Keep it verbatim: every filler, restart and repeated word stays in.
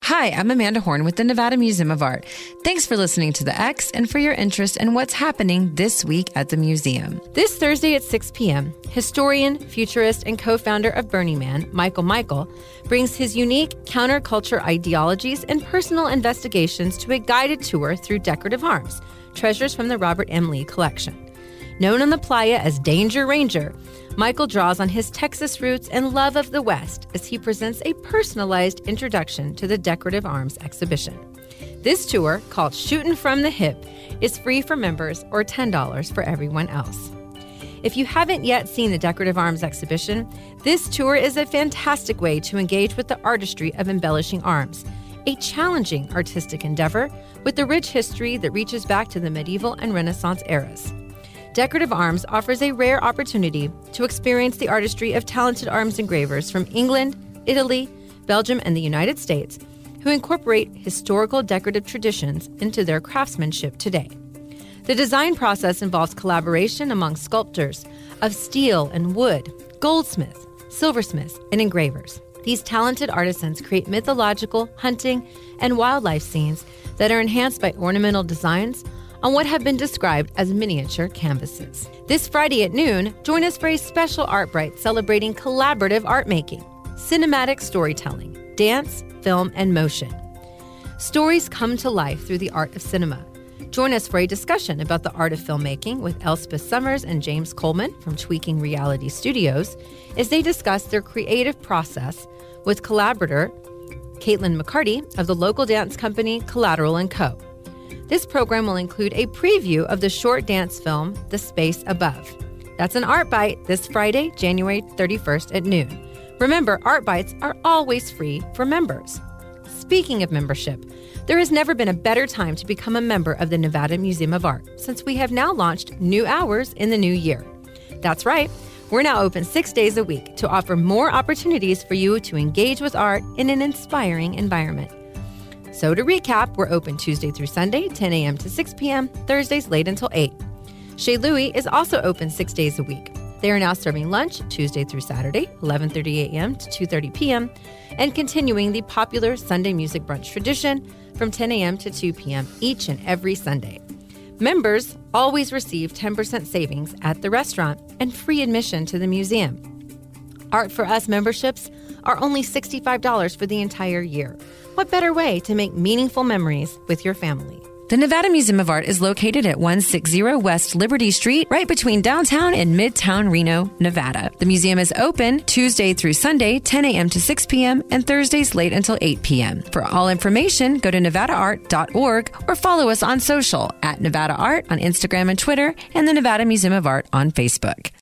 Hi, I'm Amanda Horn with the Nevada Museum of Art. Thanks for listening to The X and for your interest in what's happening this week at the museum. This Thursday at six p.m., historian, futurist, and co-founder of Burning Man, Michael Michael, brings his unique counterculture ideologies and personal investigations to a guided tour through decorative arms, treasures from the Robert M. Lee collection. Known on the playa as Danger Ranger, Michael draws on his Texas roots and love of the West as he presents a personalized introduction to the decorative arms exhibition. This tour, called Shootin' from the Hip, is free for members or ten dollars for everyone else. If you haven't yet seen the decorative arms exhibition, this tour is a fantastic way to engage with the artistry of embellishing arms, a challenging artistic endeavor with a rich history that reaches back to the medieval and Renaissance eras. Decorative Arms offers a rare opportunity to experience the artistry of talented arms engravers from England, Italy, Belgium, and the United States who incorporate historical decorative traditions into their craftsmanship today. The design process involves collaboration among sculptors of steel and wood, goldsmiths, silversmiths, and engravers. These talented artisans create mythological, hunting, and wildlife scenes that are enhanced by ornamental designs on what have been described as miniature canvases. This Friday at noon, join us for a special Art Bright celebrating collaborative art making, cinematic storytelling, dance, film, and motion. Stories come to life through the art of cinema. Join us for a discussion about the art of filmmaking with Elspeth Summers and James Coleman from Tweaking Reality Studios as they discuss their creative process with collaborator Caitlin McCarty of the local dance company Collateral and Co. This program will include a preview of the short dance film, The Space Above. That's an Art Bite this Friday, January thirty-first at noon. Remember, Art Bites are always free for members. Speaking of membership, there has never been a better time to become a member of the Nevada Museum of Art since we have now launched new hours in the new year. That's right, we're now open six days a week to offer more opportunities for you to engage with art in an inspiring environment. So to recap, we're open Tuesday through Sunday, ten a.m. to six p.m., Thursdays late until eight. Chez Louis is also open six days a week. They are now serving lunch Tuesday through Saturday, eleven thirty a.m. to two thirty p.m., and continuing the popular Sunday music brunch tradition from ten a.m. to two p.m. each and every Sunday. Members always receive ten percent savings at the restaurant and free admission to the museum. Art for Us memberships are only sixty-five dollars for the entire year. What better way to make meaningful memories with your family? The Nevada Museum of Art is located at one sixty West Liberty Street, right between downtown and Midtown Reno, Nevada. The museum is open Tuesday through Sunday, ten a.m. to six p.m., and Thursdays late until eight p.m. For all information, go to nevada art dot org or follow us on social at Nevada Art on Instagram and Twitter and the Nevada Museum of Art on Facebook.